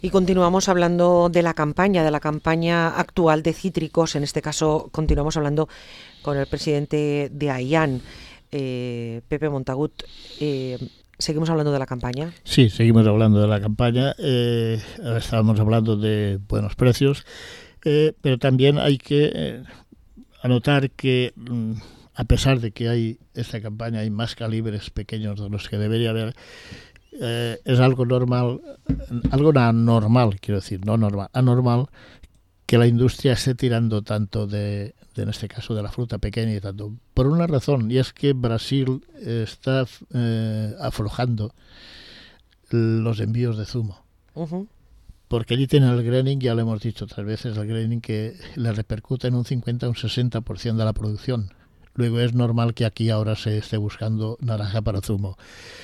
Y continuamos hablando de la campaña actual de cítricos. En este caso, continuamos hablando con el presidente de AIAN, Pepe Montagut. ¿Seguimos hablando de la campaña? Sí, seguimos hablando de la campaña. Estábamos hablando de buenos precios, pero también hay que anotar que, a pesar de que hay esta campaña, hay más calibres pequeños de los que debería haber. Es algo normal, algo anormal, quiero decir, no normal, anormal, que la industria esté tirando tanto en este caso, de la fruta pequeña y tanto. Por una razón, y es que Brasil está aflojando los envíos de zumo. Uh-huh. Porque allí tienen el graining, ya lo hemos dicho otras veces, el graining que le repercute en un 50 o un 60% de la producción. Luego es normal que aquí ahora se esté buscando naranja para zumo.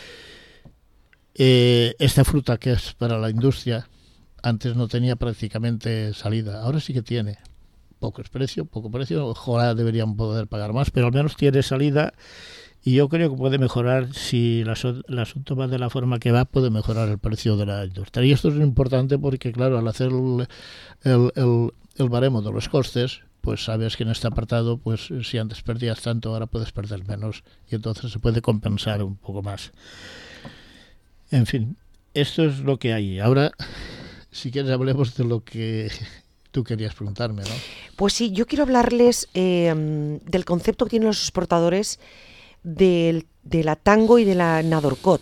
Esta fruta que es para la industria antes no tenía prácticamente salida, ahora sí que tiene poco precio, ojalá deberían poder pagar más, pero al menos tiene salida y yo creo que puede mejorar, si el asunto va de la forma que va, puede mejorar el precio de la industria. Y esto es importante porque, claro, al hacer el baremo de los costes, pues sabes que en este apartado, pues si antes perdías tanto, ahora puedes perder menos y entonces se puede compensar un poco más. En fin, esto es lo que hay. Ahora, si quieres, hablemos de lo que tú querías preguntarme, ¿no? Pues sí, yo quiero hablarles del concepto que tienen los exportadores de la Tango y de la Nadorcot.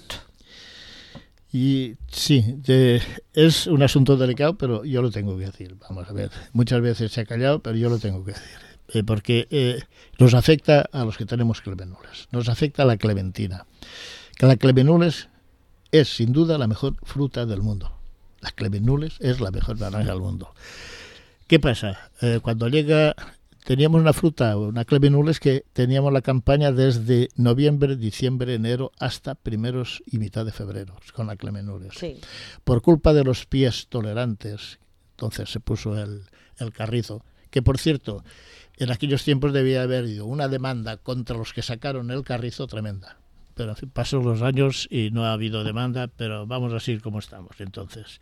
Y sí, es un asunto delicado, pero yo lo tengo que decir. Vamos a ver, muchas veces se ha callado, pero yo lo tengo que decir. Porque nos afecta a los que tenemos clemenules, nos afecta a la clementina. Que la clemenules es sin duda la mejor fruta del mundo. La clemenules es la mejor naranja del mundo. ¿Qué pasa? Cuando teníamos una fruta, una clemenules, que teníamos la campaña desde noviembre, diciembre, enero, hasta primeros y mitad de febrero, con la clemenules. Sí. Por culpa de los pies tolerantes, entonces se puso el carrizo, que por cierto, en aquellos tiempos debía haber habido una demanda contra los que sacaron el carrizo tremenda. Pero en fin, pasan los años y no ha habido demanda, pero vamos a seguir como estamos. Entonces,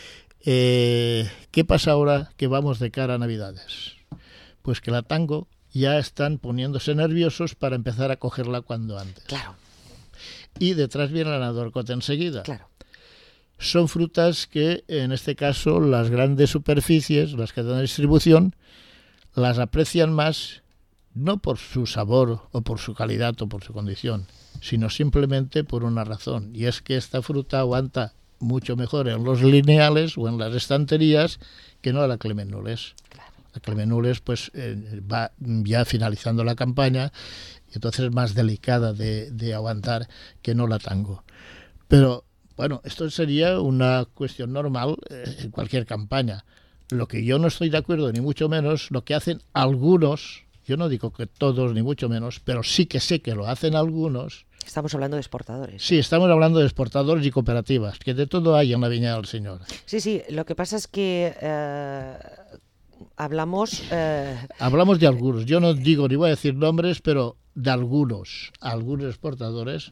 ¿qué pasa ahora que vamos de cara a Navidades? Pues que la Tango ya están poniéndose nerviosos para empezar a cogerla cuando antes. Claro. Y detrás viene la Nadorcot enseguida. Claro. Son frutas que, en este caso, las grandes superficies, las que dan distribución, las aprecian más, no por su sabor o por su calidad o por su condición, sino simplemente por una razón, y es que esta fruta aguanta mucho mejor en los lineales o en las estanterías que no la clemenules. Claro. La clemenules pues va ya finalizando la campaña y entonces es más delicada de aguantar que no la Tango. Pero bueno, esto sería una cuestión normal en cualquier campaña. Lo que yo no estoy de acuerdo, ni mucho menos, lo que hacen algunos, yo no digo que todos ni mucho menos, pero sí que sé que lo hacen algunos. Estamos hablando de exportadores. Sí, estamos hablando de exportadores y cooperativas, que de todo hay en la Viña del Señor. Sí, lo que pasa es que hablamos de algunos. Yo no digo ni voy a decir nombres, pero de algunos exportadores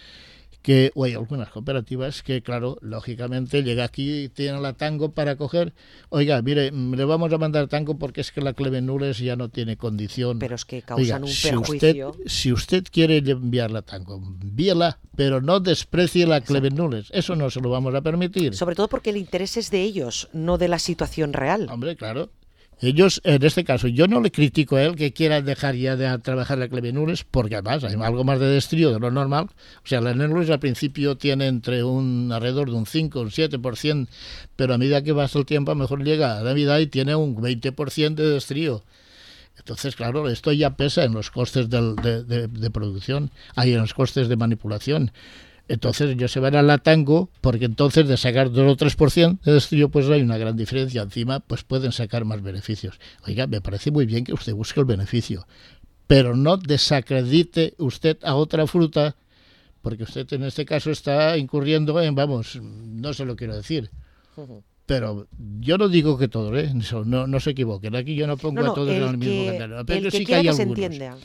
o hay algunas cooperativas que, claro, lógicamente llega aquí y tienen la Tango para coger. Oiga, mire, le vamos a mandar Tango porque es que la clemenules ya no tiene condición. Pero es que causan un perjuicio. Si usted quiere enviar la Tango, envíela, pero no desprecie la clemenules. Eso no se lo vamos a permitir. Sobre todo porque el interés es de ellos, no de la situación real. Hombre, claro. Ellos, en este caso, yo no le critico a él que quiera dejar ya de trabajar la clemenules, porque además hay algo más de destrío de lo normal. O sea, la clemenules al principio tiene alrededor de un 5, un 7%, pero a medida que pasa el tiempo, a lo mejor llega a Navidad y tiene un 20% de destrío. Entonces, claro, esto ya pesa en los costes de producción, en los costes de manipulación. Entonces ellos se van a la Tango, porque entonces de sacar 2 o 3% de destrío, pues hay una gran diferencia. Encima, pues pueden sacar más beneficios. Oiga, me parece muy bien que usted busque el beneficio, pero no desacredite usted a otra fruta, porque usted en este caso está incurriendo en, no se lo quiero decir. Pero yo no digo que todos, no se equivoquen. Aquí yo no pongo a todos en el mismo canal. Pero sí que hay algunos.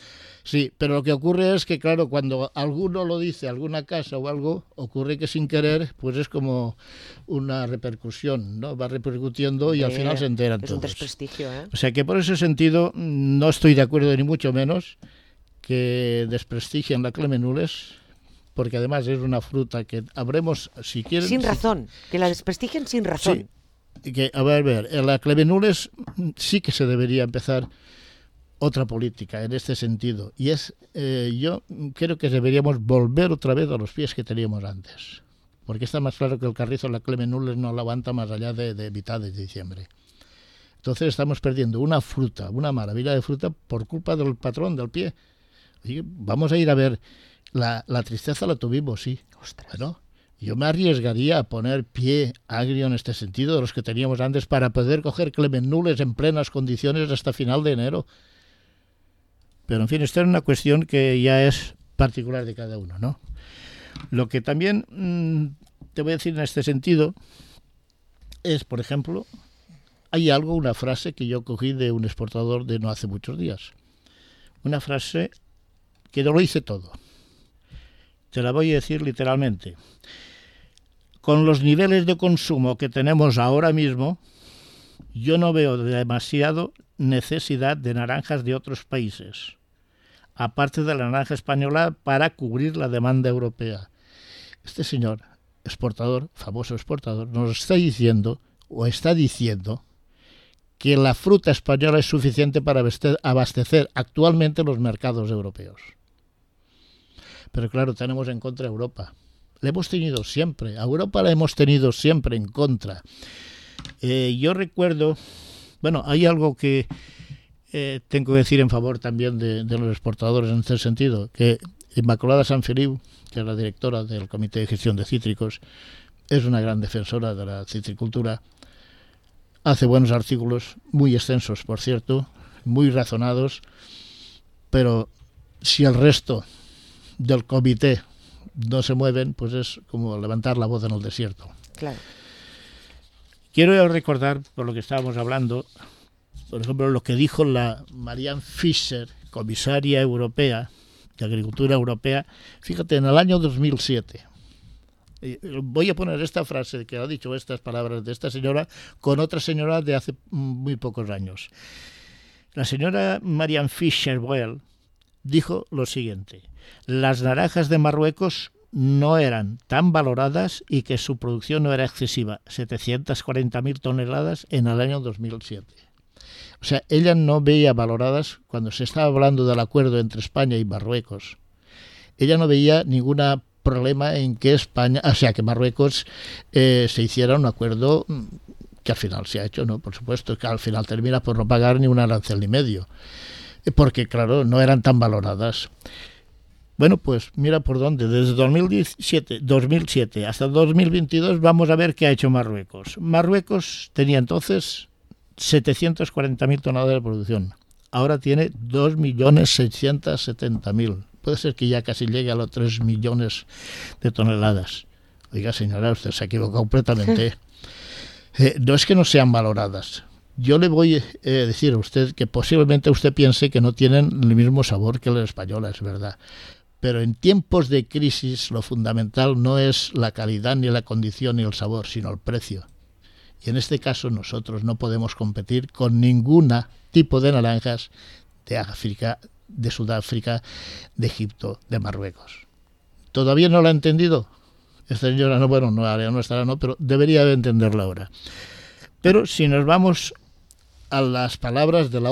Sí, pero lo que ocurre es que, claro, cuando alguno lo dice, alguna casa o algo, ocurre que sin querer, pues es como una repercusión, ¿no? Va repercutiendo y al final se enteran todos. Es un desprestigio, ¿eh? O sea que por ese sentido no estoy de acuerdo ni mucho menos que desprestigien la Clemenules, porque además es una fruta que habremos, si quieren... Sin razón, que la desprestigien sin razón. Sí, que, a ver, en la Clemenules sí que se debería empezar otra política en este sentido, y es, yo creo que deberíamos volver otra vez a los pies que teníamos antes, porque está más claro que el carrizo de la Clemenules no la aguanta más allá de mitad de diciembre. Entonces estamos perdiendo una fruta, una maravilla de fruta, por culpa del patrón del pie. Oye, vamos a ir a ver, la tristeza la tuvimos, sí. Ostras. Bueno, yo me arriesgaría a poner pie agrio en este sentido de los que teníamos antes para poder coger Clemenules en plenas condiciones hasta final de enero. Pero en fin, esta es una cuestión que ya es particular de cada uno, ¿no? Lo que también te voy a decir en este sentido es, por ejemplo, hay una frase que yo cogí de un exportador de no hace muchos días. Una frase que no lo dice todo. Te la voy a decir literalmente. Con los niveles de consumo que tenemos ahora mismo, yo no veo demasiado necesidad de naranjas de otros países, aparte de la naranja española, para cubrir la demanda europea. Este señor exportador, famoso exportador, nos está diciendo, o está diciendo, que la fruta española es suficiente para abastecer actualmente los mercados europeos. Pero claro, tenemos en contra a Europa. La hemos tenido siempre. A Europa la hemos tenido siempre en contra. Yo recuerdo... Bueno, hay algo que tengo que decir en favor también de los exportadores en este sentido, que Inmaculada Sanfeliu, que es la directora del Comité de Gestión de Cítricos, es una gran defensora de la citricultura. Hace buenos artículos, muy extensos, por cierto, muy razonados, pero si el resto del comité no se mueven, pues es como levantar la voz en el desierto. Claro. Quiero recordar, por lo que estábamos hablando, por ejemplo, lo que dijo la Marianne Fischer, comisaria europea de Agricultura Europea, fíjate, en el año 2007. Voy a poner esta frase que ha dicho estas palabras de esta señora con otra señora de hace muy pocos años. La señora Marianne Fischer-Boel dijo lo siguiente: las naranjas de Marruecos no eran tan valoradas y que su producción no era excesiva, 740.000 toneladas en el año 2007. O sea, ella no veía valoradas, cuando se estaba hablando del acuerdo entre España y Marruecos, ella no veía ningún problema en que España, o sea, que Marruecos se hiciera un acuerdo que al final se ha hecho, ¿no? Por supuesto, que al final termina por no pagar ni un arancel ni medio, porque claro, no eran tan valoradas. Bueno, pues mira por dónde, desde 2007 hasta 2022 vamos a ver qué ha hecho Marruecos. Marruecos tenía entonces 740.000 toneladas de producción, ahora tiene 2.670.000. Puede ser que ya casi llegue a los 3 millones de toneladas. Oiga, señora, usted se ha equivocado completamente. No es que no sean valoradas. Yo le voy a decir a usted que posiblemente usted piense que no tienen el mismo sabor que la española, es verdad. Pero en tiempos de crisis lo fundamental no es la calidad, ni la condición, ni el sabor, sino el precio. Y en este caso nosotros no podemos competir con ningún tipo de naranjas de África, de Sudáfrica, de Egipto, de Marruecos. ¿Todavía no lo ha entendido? Esta señora no estará, pero debería de entenderlo ahora. Pero si nos vamos a las palabras de la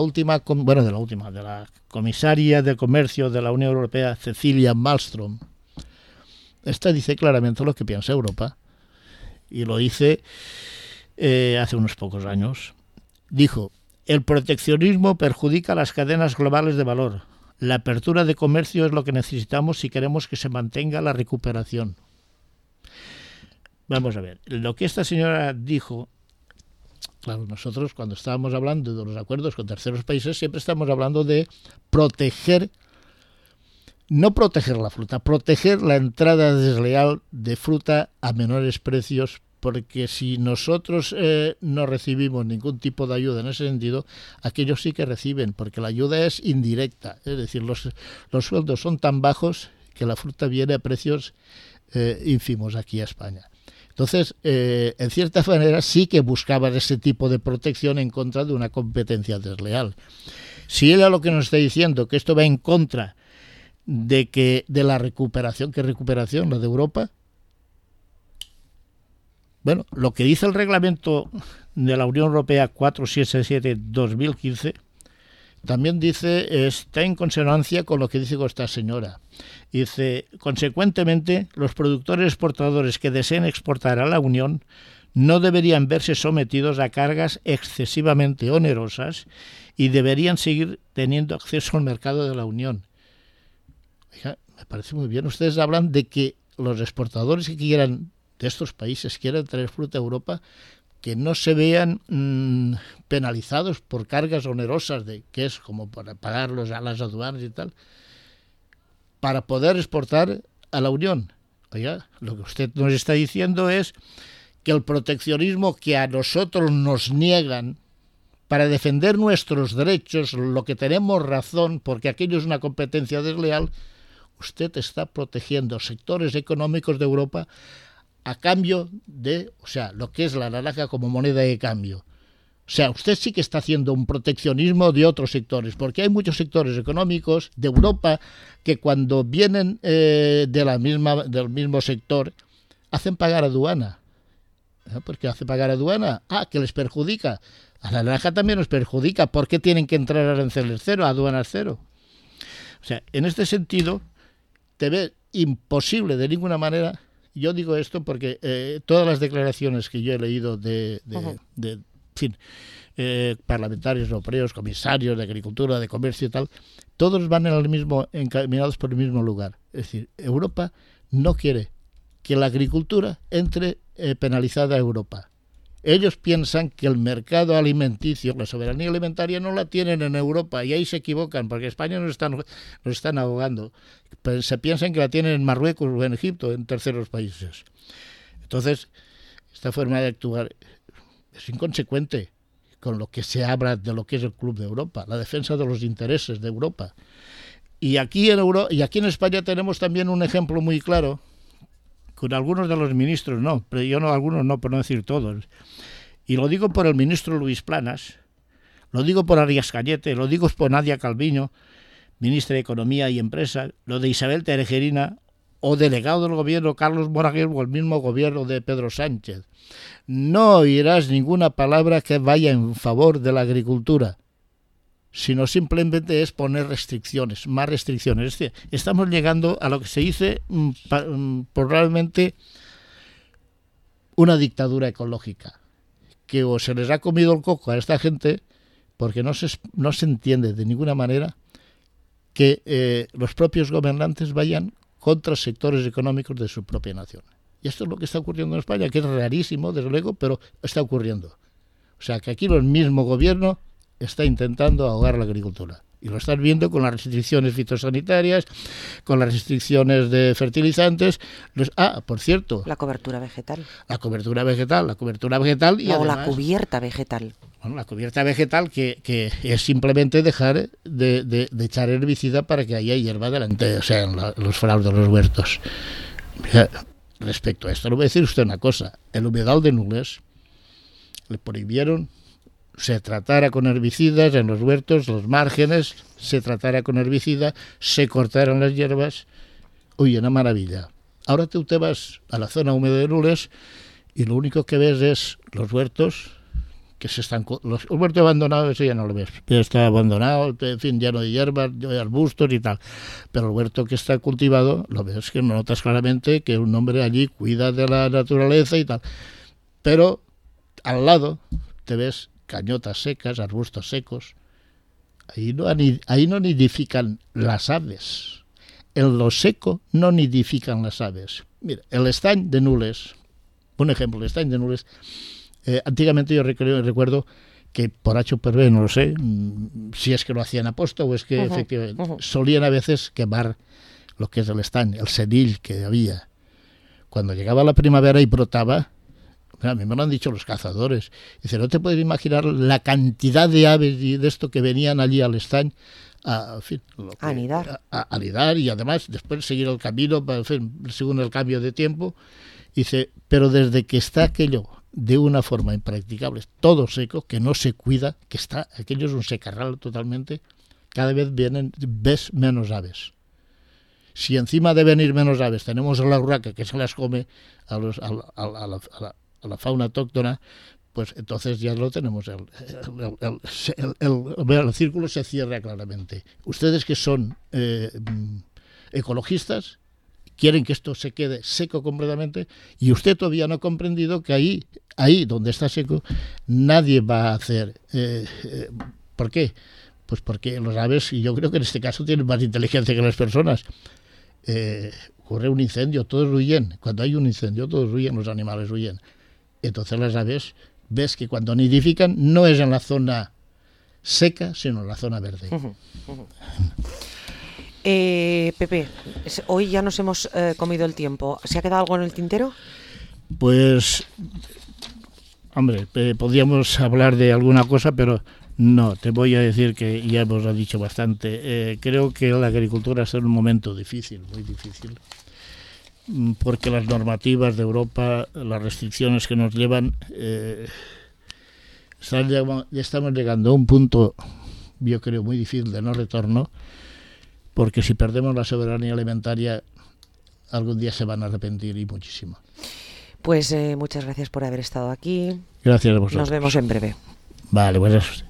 comisaria de Comercio de la Unión Europea, Cecilia Malmström, esta dice claramente lo que piensa Europa, y lo dice hace unos pocos años. Dijo: el proteccionismo perjudica las cadenas globales de valor. La apertura de comercio es lo que necesitamos si queremos que se mantenga la recuperación. Vamos a ver, lo que esta señora dijo. Claro, nosotros cuando estábamos hablando de los acuerdos con terceros países siempre estamos hablando de proteger, no proteger la fruta, proteger la entrada desleal de fruta a menores precios porque si nosotros no recibimos ningún tipo de ayuda en ese sentido, aquellos sí que reciben, porque la ayuda es indirecta, es decir, los sueldos son tan bajos que la fruta viene a precios ínfimos aquí a España. Entonces, en cierta manera sí que buscaban ese tipo de protección en contra de una competencia desleal. Si él a lo que nos está diciendo que esto va en contra de la recuperación, ¿qué recuperación? ¿La de Europa? Bueno, lo que dice el reglamento de la Unión Europea 477/2015 también dice, está en consonancia con lo que dice esta señora. Dice, consecuentemente, los productores exportadores que deseen exportar a la Unión no deberían verse sometidos a cargas excesivamente onerosas y deberían seguir teniendo acceso al mercado de la Unión. Oiga, me parece muy bien. Ustedes hablan de que los exportadores que quieran de estos países quieran traer fruta a Europa, que no se vean penalizados por cargas onerosas, que es como para pagarlos a las aduanas y tal, para poder exportar a la Unión. Oiga, lo que usted nos está diciendo es que el proteccionismo que a nosotros nos niegan para defender nuestros derechos, lo que tenemos razón, porque aquello es una competencia desleal, usted está protegiendo sectores económicos de Europa a cambio de, o sea, lo que es la naranja como moneda de cambio. O sea, usted sí que está haciendo un proteccionismo de otros sectores, porque hay muchos sectores económicos de Europa que cuando vienen del mismo sector hacen pagar aduana. ¿Por qué hace pagar aduana? Que les perjudica. A la naranja también nos perjudica. ¿Por qué tienen que entrar a aranceles cero, a aduanas cero? O sea, en este sentido, te ve imposible de ninguna manera. Yo digo esto porque todas las declaraciones que yo he leído de parlamentarios europeos, comisarios de Agricultura, de Comercio y tal, todos van encaminados por el mismo lugar. Es decir, Europa no quiere que la agricultura entre penalizada a Europa. Ellos piensan que el mercado alimenticio, la soberanía alimentaria, no la tienen en Europa, y ahí se equivocan, porque España nos están ahogando. Pero se piensan que la tienen en Marruecos o en Egipto, en terceros países. Entonces, esta forma de actuar es inconsecuente con lo que se habla de lo que es el Club de Europa, la defensa de los intereses de Europa. Y aquí en España tenemos también un ejemplo muy claro, con algunos de los ministros no, pero yo no, algunos no, por no decir todos. Y lo digo por el ministro Luis Planas, lo digo por Arias Cañete, lo digo por Nadia Calviño, ministra de Economía y Empresa, lo de Isabel Terejerina, o delegado del gobierno Carlos Moraguer, o el mismo gobierno de Pedro Sánchez. No oirás ninguna palabra que vaya en favor de la agricultura, sino simplemente es poner restricciones, más restricciones. Es decir, estamos llegando a lo que se dice probablemente una dictadura ecológica, que o se les ha comido el coco a esta gente, porque no se entiende de ninguna manera que los propios gobernantes vayan contra sectores económicos de su propia nación. Y esto es lo que está ocurriendo en España, que es rarísimo, desde luego, pero está ocurriendo. O sea, que aquí el mismo gobierno está intentando ahogar la agricultura. Y lo estás viendo con las restricciones fitosanitarias, con las restricciones de fertilizantes. Por cierto. La cobertura vegetal. La cobertura vegetal y además, la cubierta vegetal. Bueno, la cubierta vegetal que es simplemente dejar de echar herbicida para que haya hierba delante, o sea, en los fraus de los huertos. Mira, respecto a esto, le voy a decir usted una cosa. El humedal de Nules le prohibieron se tratara con herbicidas en los huertos, los márgenes, se tratara con herbicida, se cortaran las hierbas. Uy, una maravilla. Ahora tú te vas a la zona húmeda de Nules y lo único que ves es los huertos que se están... El huerto abandonado, eso ya no lo ves. Está abandonado, en fin, lleno de hierbas, de arbustos y tal. Pero el huerto que está cultivado, lo ves que notas claramente que un hombre allí cuida de la naturaleza y tal. Pero al lado te ves cañotas secas, arbustos secos. Ahí no nidifican las aves. En lo seco no nidifican las aves. Mira, el estany de Nules, un ejemplo, el estany de Nules, antiguamente yo recuerdo que por H o por B, no lo sé, si es que lo hacían aposta o es que efectivamente solían a veces quemar lo que es el estany, el cenill que había. Cuando llegaba la primavera y brotaba, A mí me lo han dicho los cazadores. Dice, no te puedes imaginar la cantidad de aves y de esto que venían allí al estany a anidar. A anidar y además después seguir el camino, en fin, según el cambio de tiempo. Dice, pero desde que está aquello de una forma impracticable, todo seco, que no se cuida, que está, aquello es un secarral totalmente, cada vez ves menos aves. Si encima de venir menos aves tenemos a la urraca que se las come a la fauna autóctona, pues entonces ya lo tenemos, el círculo se cierra claramente. Ustedes que son ecologistas, quieren que esto se quede seco completamente, y usted todavía no ha comprendido que ahí donde está seco, nadie va a hacer... ¿Por qué? Pues porque los aves, y yo creo que en este caso tienen más inteligencia que las personas. Ocurre un incendio, todos huyen. Cuando hay un incendio, todos huyen, los animales huyen. Entonces las aves, ves que cuando nidifican no es en la zona seca, sino en la zona verde. Pepe, hoy ya nos hemos comido el tiempo. ¿Se ha quedado algo en el tintero? Pues, hombre, podríamos hablar de alguna cosa, pero no, te voy a decir que ya hemos dicho bastante. Creo que la agricultura está en un momento difícil, muy difícil, porque las normativas de Europa, las restricciones que nos llevan, estamos llegando a un punto, yo creo, muy difícil de no retorno, porque si perdemos la soberanía alimentaria, algún día se van a arrepentir, y muchísimo. Pues muchas gracias por haber estado aquí. Gracias a vosotros. Nos vemos en breve. Vale, pues